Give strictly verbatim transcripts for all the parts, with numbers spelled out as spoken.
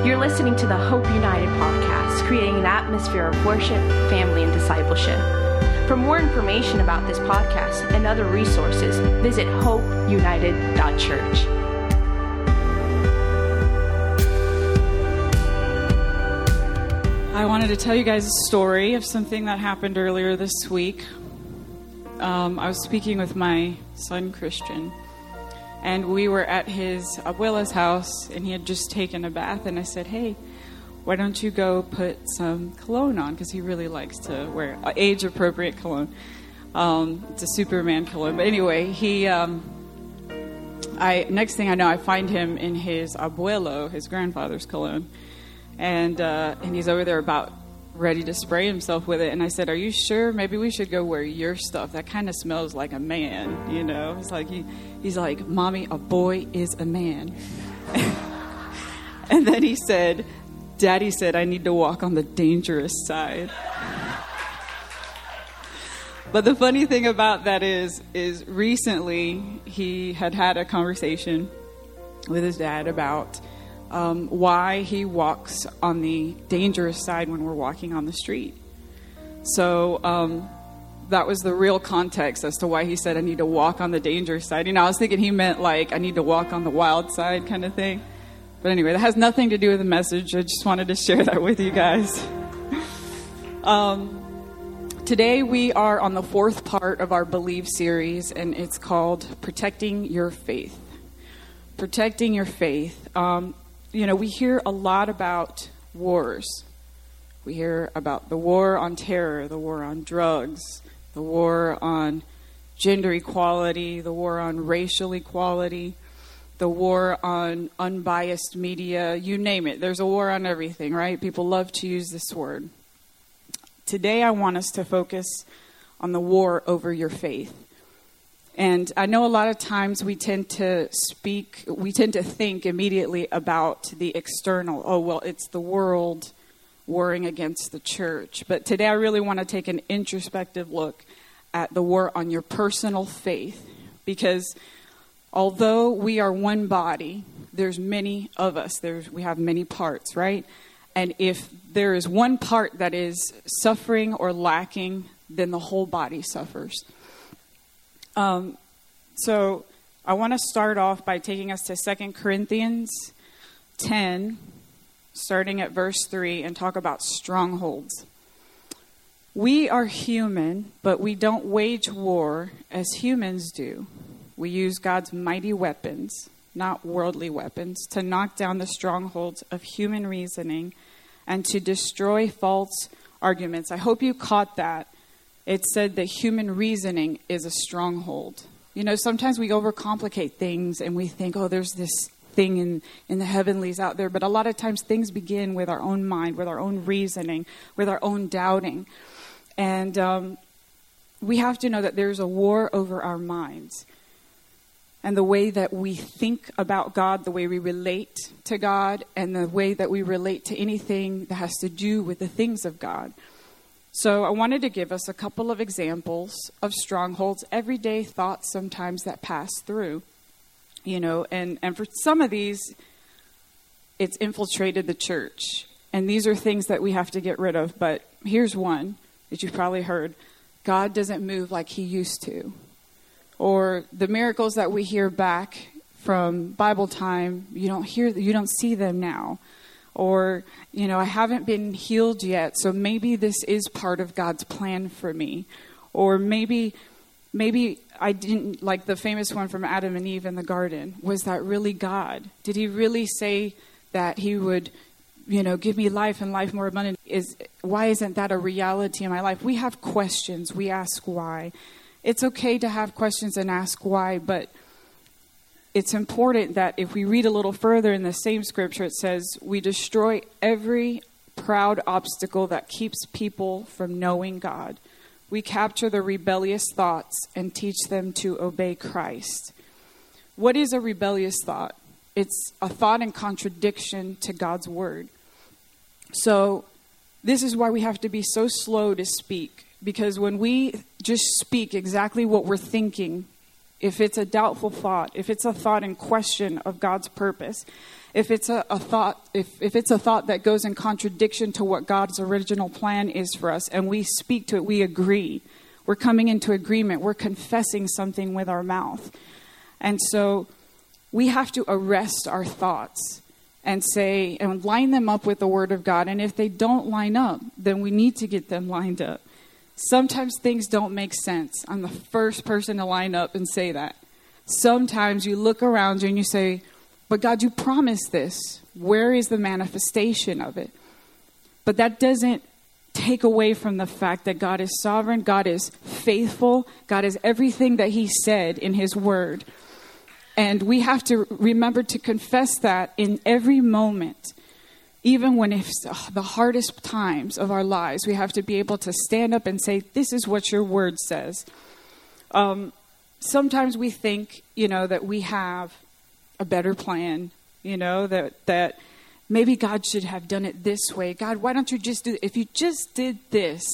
You're listening to the Hope United podcast, creating an atmosphere of worship, family, and discipleship. For more information about this podcast and other resources, visit hope united dot church. I wanted to tell you guys a story of something that happened earlier this week. Um, I was speaking with my son, Christian, and we were at his abuela's house, and he had just taken a bath, and I said, hey, why don't you go put some cologne on, because he really likes to wear age-appropriate cologne. Um, it's a Superman cologne. But anyway, he, um, I next thing I know, I find him in his abuelo, his grandfather's cologne, and uh, and he's over there about ready to spray himself with it. And I said, are you sure? Maybe we should go wear your stuff. That kind of smells like a man, you know? It's like, he, he's like, Mommy, a boy is a man. And then he said, Daddy said I need to walk on the dangerous side. But the funny thing about that is, is recently he had had a conversation with his dad about Um, why he walks on the dangerous side when we're walking on the street. So um, that was the real context as to why he said, I need to walk on the dangerous side. You know, I was thinking he meant like, I need to walk on the wild side kind of thing. But anyway, that has nothing to do with the message. I just wanted to share that with you guys. um, today we are on the fourth part of our Believe series, and it's called Protecting Your Faith. Protecting Your Faith. Um, You know, we hear a lot about wars. We hear about the war on terror, the war on drugs, the war on gender equality, the war on racial equality, the war on unbiased media, you name it. There's a war on everything, right? People love to use this word. Today I want us to focus on the war over your faith. And I know a lot of times we tend to speak, we tend to think immediately about the external. Oh, well, it's the world warring against the church. But today I really want to take an introspective look at the war on your personal faith. Because although we are one body, there's many of us. There's, we have many parts, right? And if there is one part that is suffering or lacking, then the whole body suffers. Um, so I want to start off by taking us to Second Corinthians ten, starting at verse three, and talk about strongholds. We are human, but we don't wage war as humans do. We use God's mighty weapons, not worldly weapons, to knock down the strongholds of human reasoning and to destroy false arguments. I hope you caught that. It said that human reasoning is a stronghold. You know, sometimes we overcomplicate things and we think, oh, there's this thing in, in the heavenlies out there. But a lot of times things begin with our own mind, with our own reasoning, with our own doubting. And um, we have to know that there's a war over our minds. And the way that we think about God, the way we relate to God, and the way that we relate to anything that has to do with the things of God. So I wanted to give us a couple of examples of strongholds, everyday thoughts sometimes that pass through, you know, and, and for some of these, it's infiltrated the church. And these are things that we have to get rid of. But here's one that you've probably heard. God doesn't move like he used to. Or the miracles that we hear back from Bible time, you don't hear, you don't see them now. Or, you know, I haven't been healed yet, so maybe this is part of God's plan for me. Or maybe, maybe I didn't, like the famous one from Adam and Eve in the garden. Was that really God? Did he really say that he would, you know, give me life and life more abundant? Is, why isn't that a reality in my life? We have questions. We ask why. It's okay to have questions and ask why, but it's important that if we read a little further in the same scripture, it says, we destroy every proud obstacle that keeps people from knowing God. We capture the rebellious thoughts and teach them to obey Christ. What is a rebellious thought? It's a thought in contradiction to God's word. So this is why we have to be so slow to speak. Because when we just speak exactly what we're thinking, if it's a doubtful thought, if it's a thought in question of God's purpose, if it's a, a thought, if, if it's a thought that goes in contradiction to what God's original plan is for us, and we speak to it, we agree. We're coming into agreement. We're confessing something with our mouth. And so we have to arrest our thoughts and say, and line them up with the Word of God. And if they don't line up, then we need to get them lined up. Sometimes things don't make sense. I'm the first person to line up and say that. Sometimes you look around you and you say, but God, you promised this. Where is the manifestation of it? But that doesn't take away from the fact that God is sovereign. God is faithful. God is everything that he said in his word. And we have to remember to confess that in every moment. Even when it's the hardest times of our lives, we have to be able to stand up and say, this is what your word says. Um, sometimes we think, you know, that we have a better plan, you know, that, that maybe God should have done it this way. God, why don't you just do, if you just did this,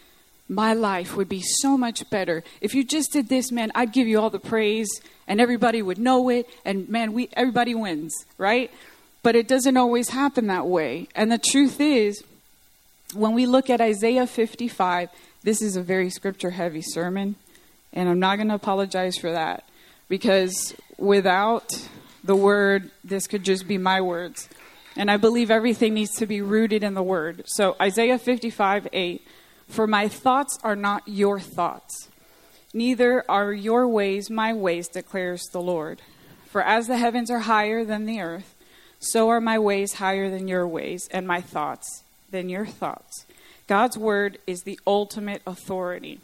my life would be so much better. If you just did this, man, I'd give you all the praise and everybody would know it. And man, we, everybody wins, right? But it doesn't always happen that way. And the truth is, when we look at Isaiah fifty-five, this is a very scripture-heavy sermon. And I'm not going to apologize for that. Because without the word, this could just be my words. And I believe everything needs to be rooted in the word. So Isaiah fifty-five, eight. For my thoughts are not your thoughts. Neither are your ways my ways, declares the Lord. For as the heavens are higher than the earth, so are my ways higher than your ways, and my thoughts than your thoughts. God's word is the ultimate authority.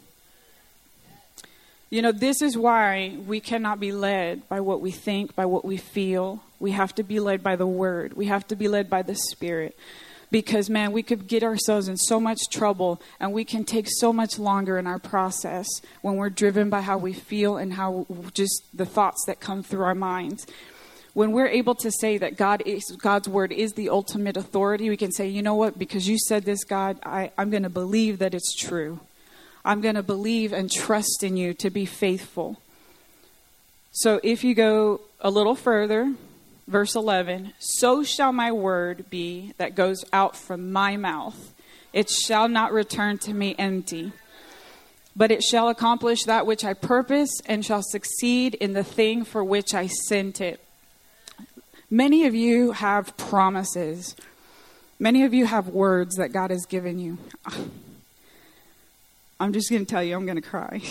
You know, this is why we cannot be led by what we think, by what we feel. We have to be led by the word. We have to be led by the Spirit. Because, man, we could get ourselves in so much trouble, and we can take so much longer in our process when we're driven by how we feel and how just the thoughts that come through our minds. When we're able to say that God is, God's word is the ultimate authority, we can say, you know what, because you said this, God, I, I'm going to believe that it's true. I'm going to believe and trust in you to be faithful. So if you go a little further, verse eleven, so shall my word be that goes out from my mouth. It shall not return to me empty, but it shall accomplish that which I purpose and shall succeed in the thing for which I sent it. Many of you have promises. Many of you have words that God has given you. I'm just going to tell you, I'm going to cry.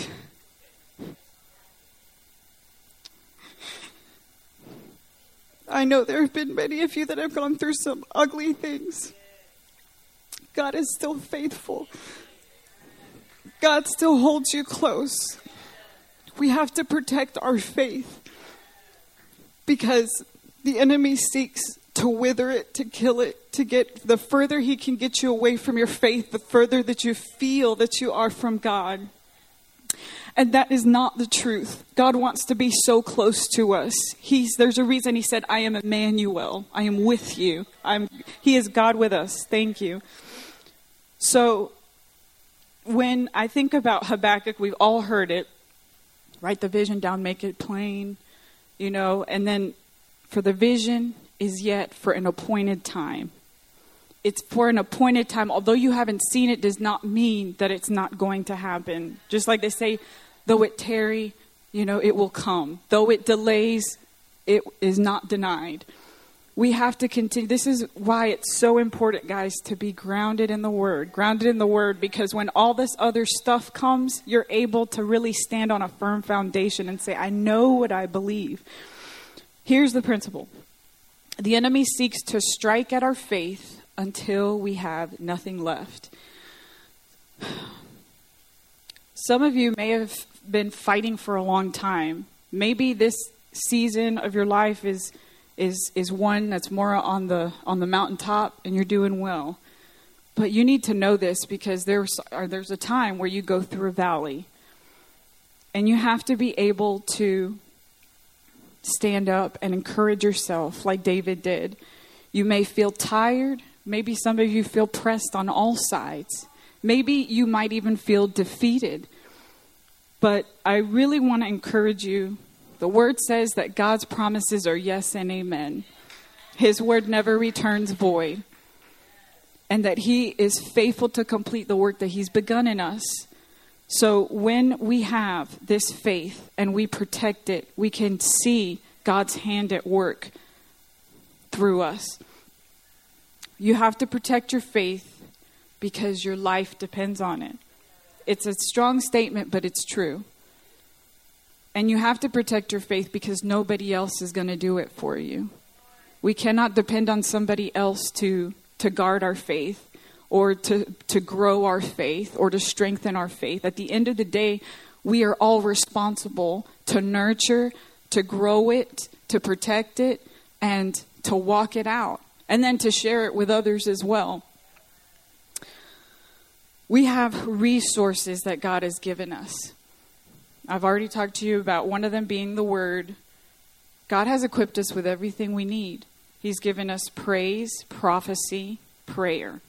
I know there have been many of you that have gone through some ugly things. God is still faithful. God still holds you close. We have to protect our faith because the enemy seeks to wither it, to kill it, to get the further he can get you away from your faith, the further that you feel that you are from God. And that is not the truth. God wants to be so close to us. He's, there's a reason he said, I am Emmanuel. I am with you. I'm, he is God with us. Thank you. So when I think about Habakkuk, we've all heard it. Write the vision down, make it plain, you know, and then for the vision is yet for an appointed time. It's for an appointed time. Although you haven't seen it, does not mean that it's not going to happen. Just like they say, though it tarry, you know, it will come. Though it delays, it is not denied. We have to continue. This is why it's so important, guys, to be grounded in the word. Grounded in the word, because when all this other stuff comes, you're able to really stand on a firm foundation and say, I know what I believe. Here's the principle. The enemy seeks to strike at our faith until we have nothing left. Some of you may have been fighting for a long time. Maybe this season of your life is is is one that's more on the on the mountaintop and you're doing well. But you need to know this because there's or there's a time where you go through a valley. And you have to be able to stand up and encourage yourself like David did. You may feel tired. Maybe some of you feel pressed on all sides. Maybe you might even feel defeated. But I really want to encourage you The word says that God's promises are yes and amen. His word never returns void. And that he is faithful to complete the work that he's begun in us. So when we have this faith and we protect it, we can see God's hand at work through us. You have to protect your faith because your life depends on it. It's a strong statement, but it's true. And you have to protect your faith because nobody else is going to do it for you. We cannot depend on somebody else to, to guard our faith or to, to grow our faith or to strengthen our faith. At the end of the day, we are all responsible to nurture, to grow it, to protect it, and to walk it out. And then to share it with others as well. We have resources that God has given us. I've already talked to you about one of them being the Word. God has equipped us with everything we need. He's given us praise, prophecy, prayer.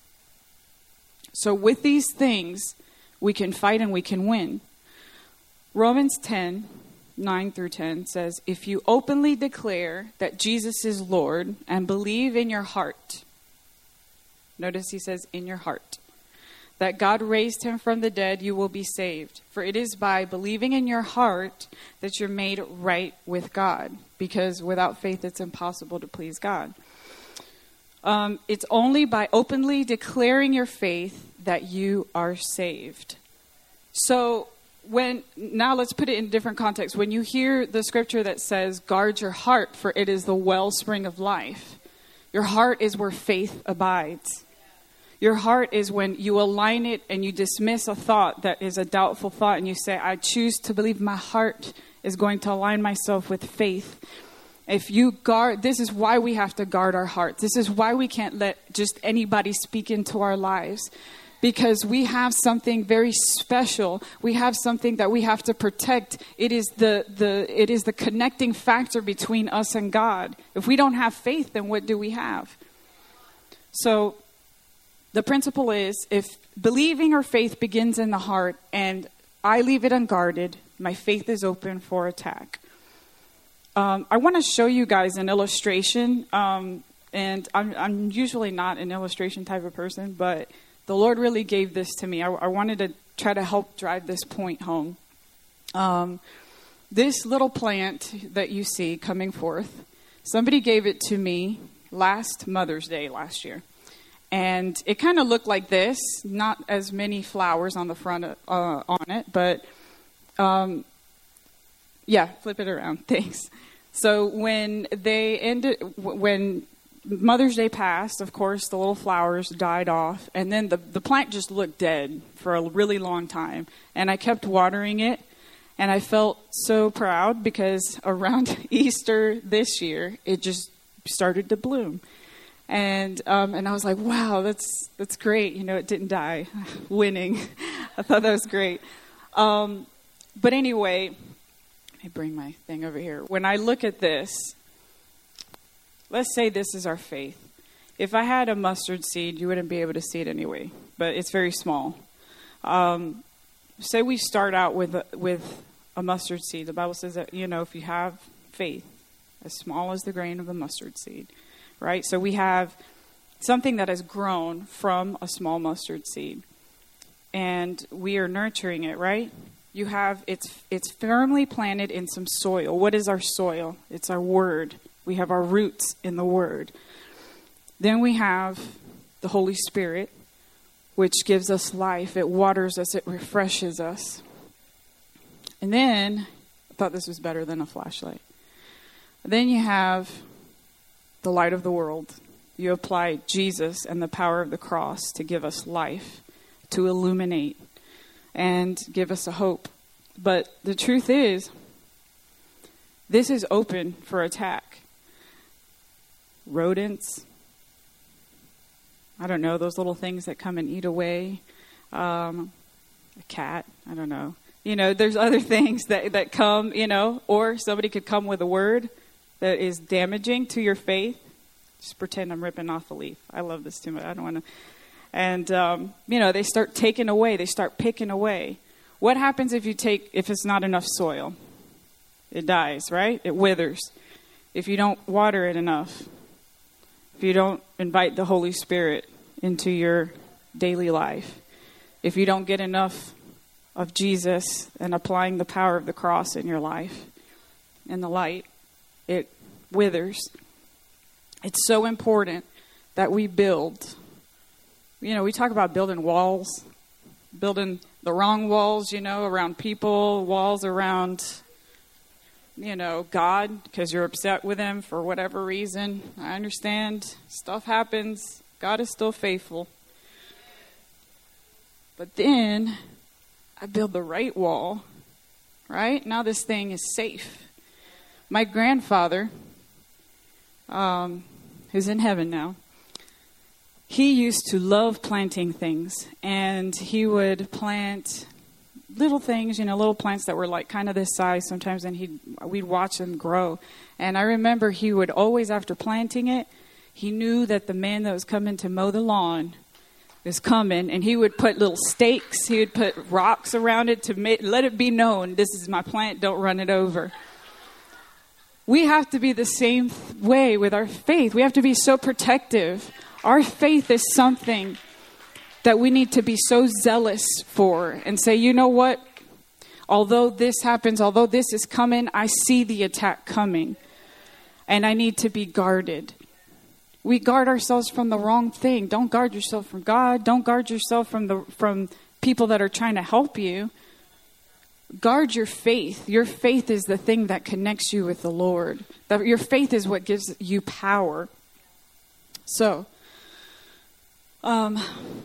So with these things, we can fight and we can win. Romans ten, nine through ten says, if you openly declare that Jesus is Lord and believe in your heart, notice he says in your heart, that God raised him from the dead, you will be saved. For it is by believing in your heart that you're made right with God. Because without faith, it's impossible to please God. Um, it's only by openly declaring your faith that you are saved. So when now let's put it in different context. When you hear the scripture that says, guard your heart, for it is the wellspring of life. Your heart is where faith abides. Your heart is when you align it and you dismiss a thought that is a doubtful thought and you say, I choose to believe my heart is going to align myself with faith. If you guard, this is why we have to guard our hearts. This is why we can't let just anybody speak into our lives. Because we have something very special. We have something that we have to protect. It is the, the, it is the connecting factor between us and God. If we don't have faith, then what do we have? So the principle is, if believing or faith begins in the heart and I leave it unguarded, my faith is open for attack. Um, I want to show you guys an illustration. Um, and I'm, I'm usually not an illustration type of person, but the Lord really gave this to me. I, I wanted to try to help drive this point home. Um, this little plant that you see coming forth, somebody gave it to me last Mother's Day last year. And it kind of looked like this, not as many flowers on the front of, uh, on it, but um, yeah, flip it around. Thanks. So when they ended, when Mother's Day passed, of course, the little flowers died off. And then the, the plant just looked dead for a really long time. And I kept watering it. And I felt so proud because around Easter this year, it just started to bloom. And um, and I was like, wow, that's that's great. You know, it didn't die. Winning. I thought that was great. Um, but anyway, let me bring my thing over here. When I look at this, let's say this is our faith. If I had a mustard seed, you wouldn't be able to see it anyway, but it's very small. Um, say we start out with a, with a mustard seed. The Bible says that, you know, if you have faith as small as the grain of a mustard seed, right? So we have something that has grown from a small mustard seed, and we are nurturing it, right? You have, it's it's firmly planted in some soil. What is our soil? It's our word. We have our roots in the Word. Then we have the Holy Spirit, which gives us life. It waters us. It refreshes us. And then, I thought this was better than a flashlight. Then you have the light of the world. You apply Jesus and the power of the cross to give us life, to illuminate, and give us a hope. But the truth is, this is open for attack. Rodents, I don't know, those little things that come and eat away, um, a cat, I don't know. You know, there's other things that, that come, you know, or somebody could come with a word that is damaging to your faith. Just pretend I'm ripping off a leaf. I love this too much. I don't want to. And, um, you know, they start taking away. They start picking away. What happens if you take, if it's not enough soil? it dies, right? It withers. If you don't water it enough, if you don't invite the Holy Spirit into your daily life, if you don't get enough of Jesus and applying the power of the cross in your life and the light, it withers. It's so important that we build. You know, we talk about building walls, building the wrong walls, you know, around people, walls around, you know, God, because you're upset with him for whatever reason. I understand. Stuff happens. God is still faithful. But then I build the right wall, right? Now this thing is safe. My grandfather, um, who's in heaven now, he used to love planting things, and he would plant little things, you know, little plants that were like kind of this size sometimes, and he'd, we'd watch them grow. And I remember he would always, after planting it, he knew that the man that was coming to mow the lawn was coming, and he would put little stakes, he would put rocks around it to make, let it be known, this is my plant, don't run it over. We have to be the same way with our faith. We have to be so protective. Our faith is something that we need to be so zealous for and say, you know what? Although this happens, although this is coming, I see the attack coming, and I need to be guarded. We guard ourselves from the wrong thing. Don't guard yourself from God. Don't guard yourself from the from people that are trying to help you. Guard your faith. Your faith is the thing that connects you with the Lord. That your faith is what gives you power. So, um,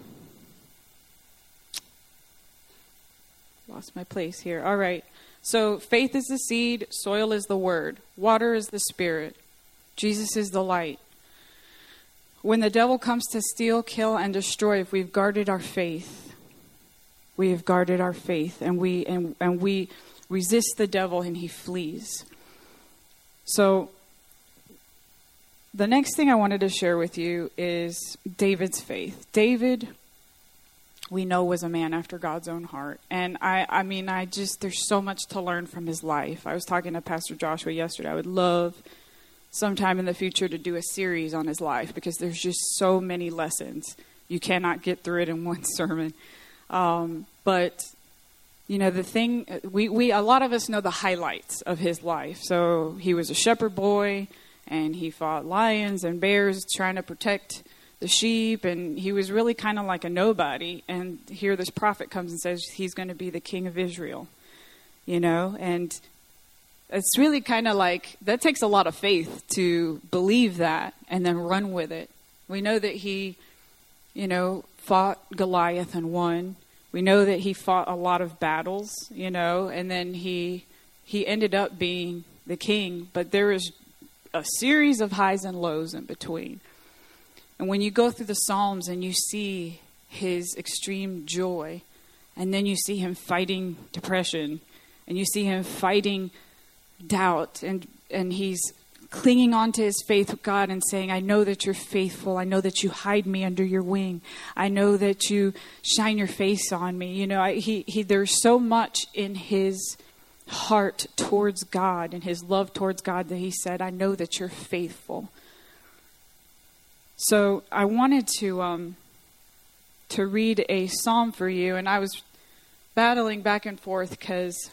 lost my place here. All right. So faith is the seed. Soil is the word. Water is the spirit. Jesus is the light. When the devil comes to steal, kill, and destroy, if we've guarded our faith, we have guarded our faith, and we and, and we resist the devil, and he flees. So the next thing I wanted to share with you is David's faith. David, we know, was a man after God's own heart. And I, I mean, I just, there's so much to learn from his life. I was talking to Pastor Joshua yesterday. I would love sometime in the future to do a series on his life, because there's just so many lessons. You cannot get through it in one sermon. Um, but, you know, the thing, we, we, a lot of us know the highlights of his life. So he was a shepherd boy, and he fought lions and bears trying to protect the sheep, and he was really kind of like a nobody. And here this prophet comes and says he's going to be the king of Israel, you know, and it's really kind of like, that takes a lot of faith to believe that and then run with it. We know that he, you know, fought Goliath and won. We know that he fought a lot of battles, you know, and then he he ended up being the king. But there is a series of highs and lows in between. And when you go through the Psalms and you see his extreme joy, and then you see him fighting depression, and you see him fighting doubt, and and he's clinging on to his faith with God and saying, I know that you're faithful. I know that you hide me under your wing. I know that you shine your face on me. You know, I, he, he, there's so much in his heart towards God and his love towards God that he said, I know that you're faithful. So I wanted to, um, to read a psalm for you, and I was battling back and forth because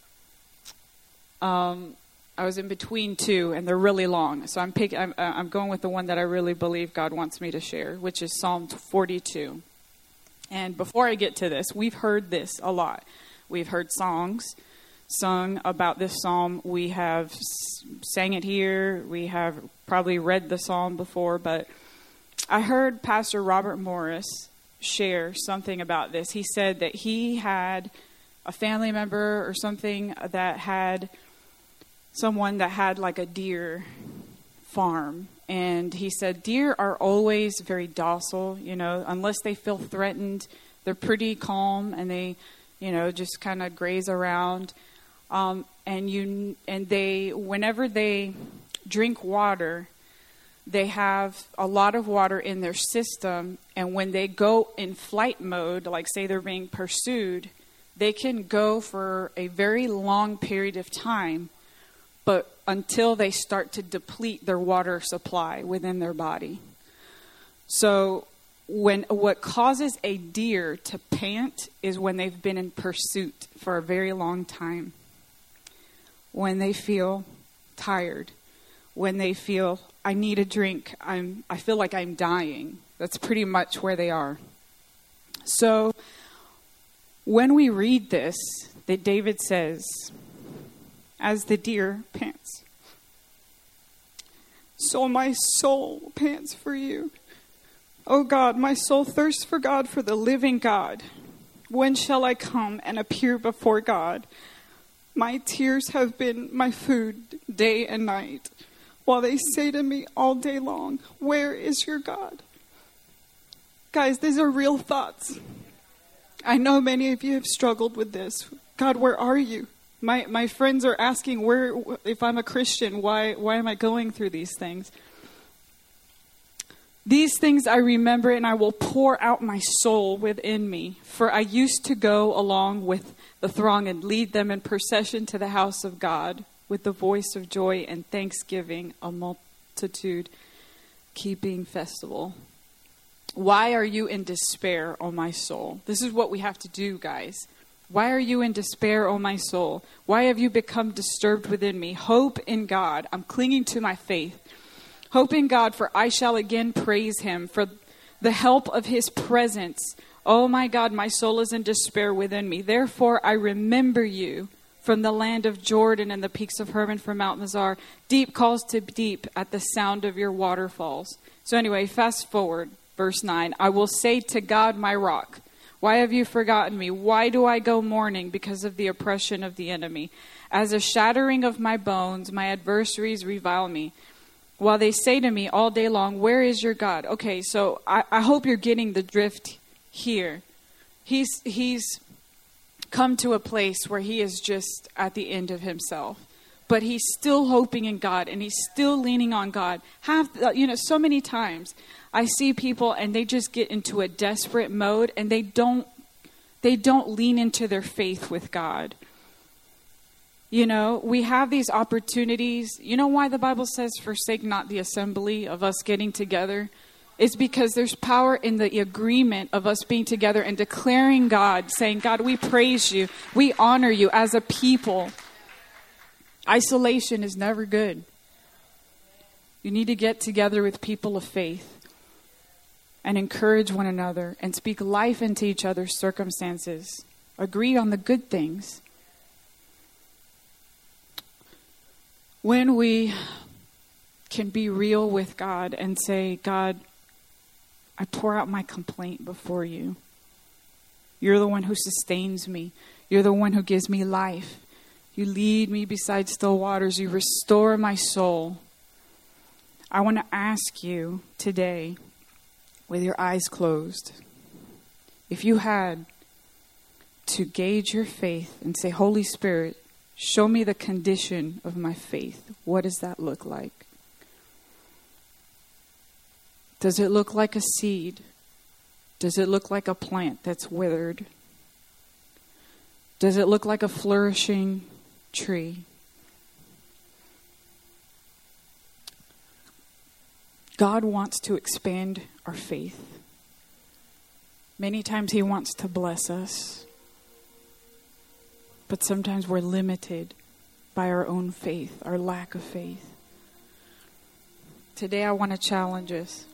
Um, I was in between two, and they're really long. So I'm picking. I'm, I'm going with the one that I really believe God wants me to share, which is Psalm forty-two. And before I get to this, we've heard this a lot. We've heard songs sung about this psalm. We have sang it here. We have probably read the psalm before, but I heard Pastor Robert Morris share something about this. He said that he had a family member or something that had someone that had like a deer farm. And he said deer are always very docile, you know, unless they feel threatened. They're pretty calm, and they, you know, just kind of graze around. Um, and you, and they, whenever they drink water, they have a lot of water in their system. And when they go in flight mode, like say they're being pursued, they can go for a very long period of time but until they start to deplete their water supply within their body. So when what causes a deer to pant is when they've been in pursuit for a very long time. When they feel tired, when they feel, I need a drink, I'm I feel like I'm dying. That's pretty much where they are. So when we read this, that David says, as the deer pants, so my soul pants for you. O God, my soul thirsts for God, for the living God. When shall I come and appear before God? My tears have been my food day and night, while they say to me all day long, where is your God? Guys, these are real thoughts. I know many of you have struggled with this. God, where are you? My my friends are asking, where, if I'm a Christian, why why am I going through these things? These things I remember, and I will pour out my soul within me. For I used to go along with the throng and lead them in procession to the house of God with the voice of joy and thanksgiving, a multitude keeping festival. Why are you in despair, O my soul? This is what we have to do, guys. Why are you in despair, O my soul? Why have you become disturbed within me? Hope in God. I'm clinging to my faith. Hope in God, for I shall again praise him for the help of his presence. Oh my God, my soul is in despair within me. Therefore I remember you from the land of Jordan and the peaks of Hermon, from Mount Mizar. Deep calls to deep at the sound of your waterfalls. So anyway, fast forward, verse nine. I will say to God, my rock, why have you forgotten me? Why do I go mourning because of the oppression of the enemy? As a shattering of my bones, my adversaries revile me. While they say to me all day long, where is your God? Okay, so I, I hope you're getting the drift here. He's he's come to a place where he is just at the end of himself. But he's still hoping in God, and he's still leaning on God. Have you know, so many times I see people and they just get into a desperate mode, and they don't they don't lean into their faith with God. You know, we have these opportunities. You know why the Bible says, forsake not the assembly of us getting together? It's because there's power in the agreement of us being together and declaring God, saying, God, we praise you. We honor you as a people. Isolation is never good. You need to get together with people of faith and encourage one another and speak life into each other's circumstances. Agree on the good things. When we can be real with God and say, God, I pour out my complaint before you. You're the one who sustains me. You're the one who gives me life. You lead me beside still waters. You restore my soul. I want to ask you today, with your eyes closed, if you had to gauge your faith and say, Holy Spirit, show me the condition of my faith. What does that look like? Does it look like a seed? Does it look like a plant that's withered? Does it look like a flourishing tree? God wants to expand our faith. Many times he wants to bless us. But sometimes we're limited by our own faith, our lack of faith. Today I want to challenge us.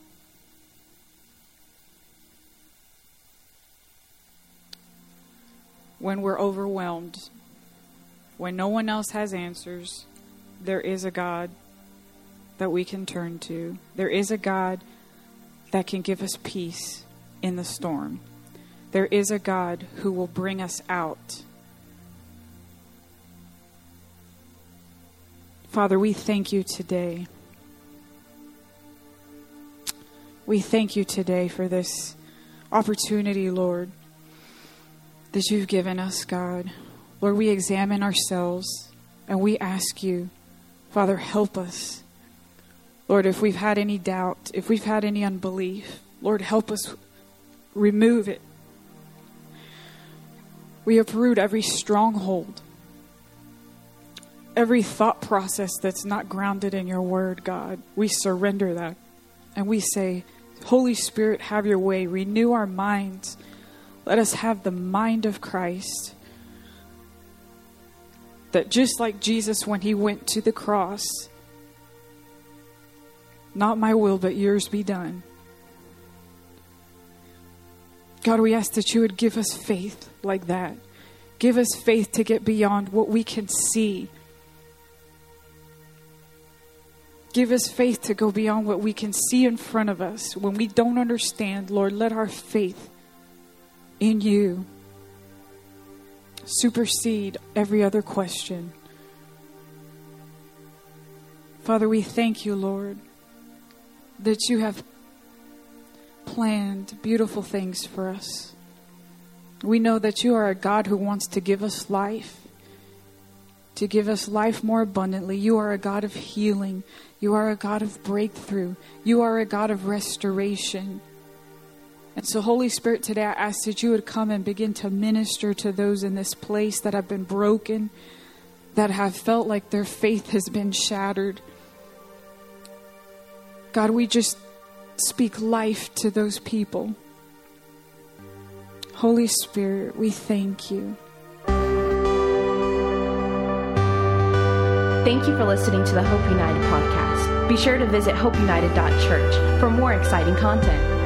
When we're overwhelmed, when no one else has answers, there is a God that we can turn to. There is a God that can give us peace in the storm. There is a God who will bring us out. Father, we thank you today. We thank you today for this opportunity, Lord, that you've given us, God. Lord, we examine ourselves and we ask you, Father, help us. Lord, if we've had any doubt, if we've had any unbelief, Lord, help us remove it. We uproot every stronghold, every thought process that's not grounded in your word, God. We surrender that. And we say, Holy Spirit, have your way. Renew our minds. Let us have the mind of Christ. That just like Jesus when he went to the cross, not my will, but yours be done. God, we ask that you would give us faith like that. Give us faith to get beyond what we can see. Give us faith to go beyond what we can see in front of us. When we don't understand, Lord, let our faith in you supersede every other question. Father, we thank you, Lord, that you have planned beautiful things for us. We know that you are a God who wants to give us life, to give us life more abundantly. You are a God of healing. You are a God of breakthrough. You are a God of restoration. And so, Holy Spirit, today I ask that you would come and begin to minister to those in this place that have been broken, that have felt like their faith has been shattered. God, we just speak life to those people. Holy Spirit, we thank you. Thank you for listening to the Hope United podcast. Be sure to visit hope united dot church for more exciting content.